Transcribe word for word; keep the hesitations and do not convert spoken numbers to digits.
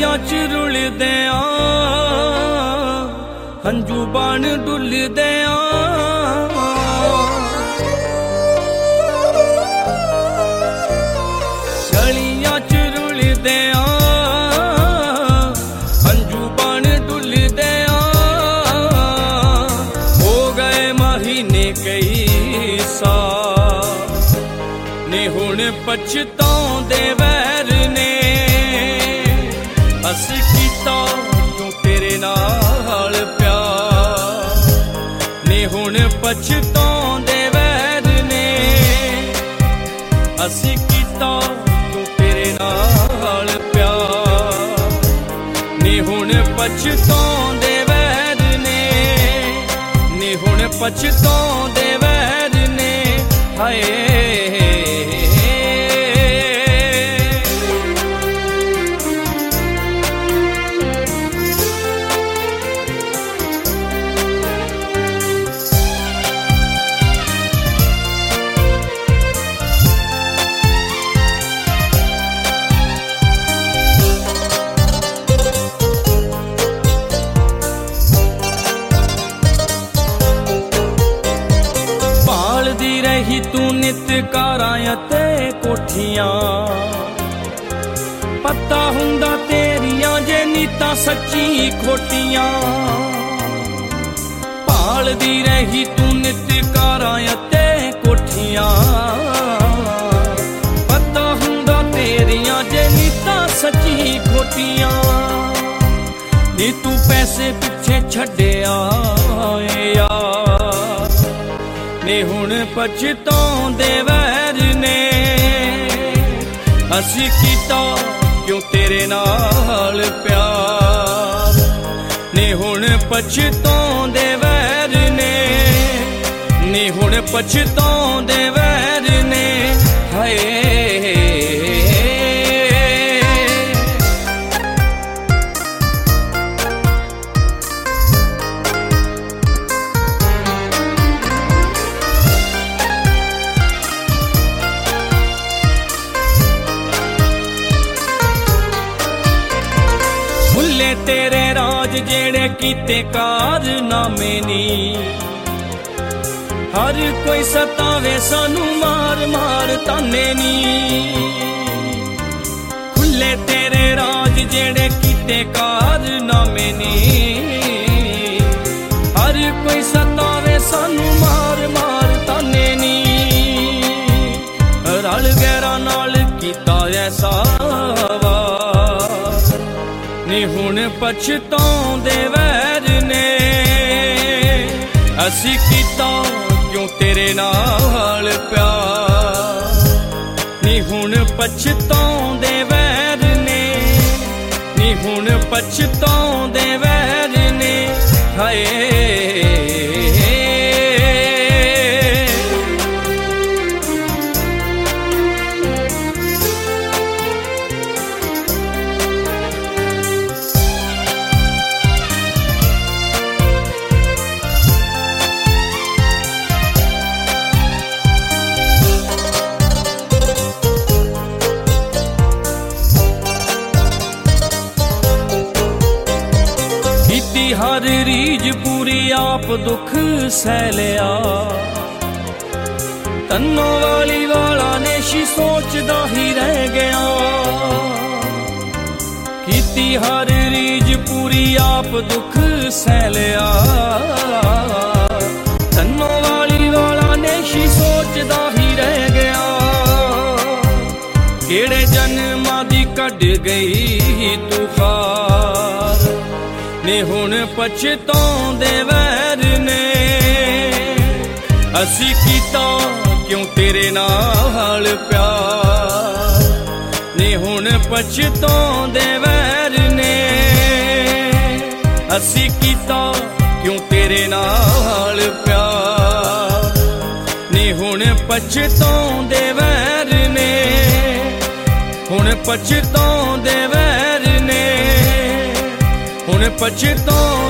ਗਲੀਆਂ ਚ ਰੁਲਦੇ ਆ ਹੰਝੂ ਬਣ ਡੁੱਲਦੇ ਆ ਗਲੀਆਂ ਚ ਰੁਲਦੇ ਆ ਹੰਝੂ ਬਣ ਡੁੱਲਦੇ ਆ ਹੋ ਗਏ ਮਹੀਨੇ ਕਈ ਸਾਲ ਨੇ ਹੁਣ ਪਛਤਾਉਂਦੇ ਵੈਰ ਨੇ ਅਸੀਂ ਕੀਤਾ ਕਿਉਂ ਤੇਰੇ ਨਾਲ ਪਿਆਰ ਨੇ ਹੁਣ ਪਛਤਾਉਂਦੇ ਵੈਰ ਨੇ ਅਸੀਂ ਕੀਤਾ ਕਿਉਂ ਤੇਰੇ ਨਾਲ ਪਿਆਰ ਨੇ ਹੁਣ ਪਛਤਾਉਂਦੇ ਵੈਰ ਨੇ ਨੇ ਹੁਣ ਪਛਤਾਉਂਦੇ ਵੈਰ ਨੇ ਹਾਏ ਰਹੀ ਤੂੰ ਨਿਤ ਕਾਰਾਂ ਅਤੇ ਕੋਠੀਆਂ ਪਤਾ ਹੁੰਦਾ ਤੇਰੀਆਂ ਜੇ ਨੀਤਾਂ ਸੱਚੀ ਖੋਟੀਆਂ ਭਾਲਦੀ ਰਹੀ ਤੂੰ ਨਿਤ ਕਾਰਾਂ ਅਤੇ ਕੋਠੀਆਂ ਪਤਾ ਹੁੰਦਾ ਤੇਰੀਆਂ ਜੇ ਨੀਤਾਂ ਸੱਚੀ ਖੋਟੀਆਂ ਨੀ ਤੂੰ ਪੈਸੇ ਪਿੱਛੇ ਛੱਡਿਆ ਯਾਰ ਨੇ ਹੁਣ ਪਛਤਾਉਂਦੇ ਵੈਰ ਨੇ ਅਸੀਂ ਕੀਤਾ ਕਿਉਂ ਤੇਰੇ ਨਾਲ ਪਿਆਰ ਨੇ ਹੁਣ ਪਛਤਾਉਂਦੇ ਵੈਰ ਨੇ ਨੇ ਹੁਣ ਪਛਤਾਉਂਦੇ ਵੈਰ ਨੇ ਹਾਏ ਭੁੱਲੇ ਤੇਰੇ ਰਾਜ ਜਿਹੜੇ ਕੀਤੇ ਕਾਰਨਾਮੇ ਨੀ ਹਰ ਕੋਈ ਸਤਾਵੇ ਸਾਨੂੰ ਮਾਰ ਮਾਰ ਤਾਨੇ ਨੀ ਭੁੱਲੇ ਤੇਰੇ ਰਾਜ ਜਿਹੜੇ ਕੀਤੇ ਕਾਰਨਾਮੇ ਨੀ ਹਰ ਕੋਈ ਸਤਾਵੇ ਸਾਨੂੰ ਮਾਰ ਮਾਰ ਤਾਨੇ ਨੀ ਰਲ ਗੈਰਾਂ ਨਾਲ ਕੀਤਾ ਐਸਾ ਨੇ ਹੁਣ ਪਛਤਾਉਂਦੇ ਵੈਰ ਨੇ ਅਸੀਂ ਕੀਤਾ ਕਿਉਂ ਤੇਰੇ ਨਾਲ ਪਿਆਰ ਨੀ ਹੁਣ ਪਛਤਾਉਂਦੇ ਵੈਰ ਨੇ ਨੀ ਹੁਣ ਪਛਤਾਉਂਦੇ ਵੈਰ ਨੇ ਹਾਏ ਹਰ ਰੀਝ ਪੂਰੀ ਆਪ ਦੁੱਖ ਸਹਿ ਲਿਆ ਤੰਨੋਂ ਵਾਲੀ ਵਾਲਾ ਨੇਸ਼ੀ ਸੋਚਦਾ ਹੀ ਰਹਿ ਗਿਆ ਕੀਤੀ ਹਰ ਰੀਝ ਪੂਰੀ ਆਪ ਦੁੱਖ ਸਹਿ ਲਿਆ ਤੰਨੋਂ ਵਾਲੀ ਵਾਲਾ ਨੇਸ਼ੀ ਸੋਚਦਾ ਹੀ ਰਹਿ ਗਿਆ ਕਿਹੜੇ ਜਨਮਾਂ ਦੀ ਕੱਢ ਗਈ ਤੂੰ ਖਾਰ ਨੇ ਹੁਣ ਪਛਤਾਉਂਦੇ ਵੈਰ ਨੇ ਅਸੀਂ ਕੀਤਾ ਕਿਉਂ ਤੇਰੇ ਨਾਲ ਪਿਆਰ ਨੇ ਹੁਣ ਪਛਤਾਉਂਦੇ ਵੈਰ ਨੇ ਅਸੀਂ ਕੀਤਾ ਕਿਉਂ ਤੇਰੇ ਨਾਲ ਪਿਆਰ ਨੇ ਹੁਣ ਪਛਤਾਉਂਦੇ ਵੈਰ ਨੇ ਹੁਣ ਪਛਤਾਉਂਦੇ ਵੈਰ ਨੇ ਹੁਣ ਪਛਤਾਉਂਦੇ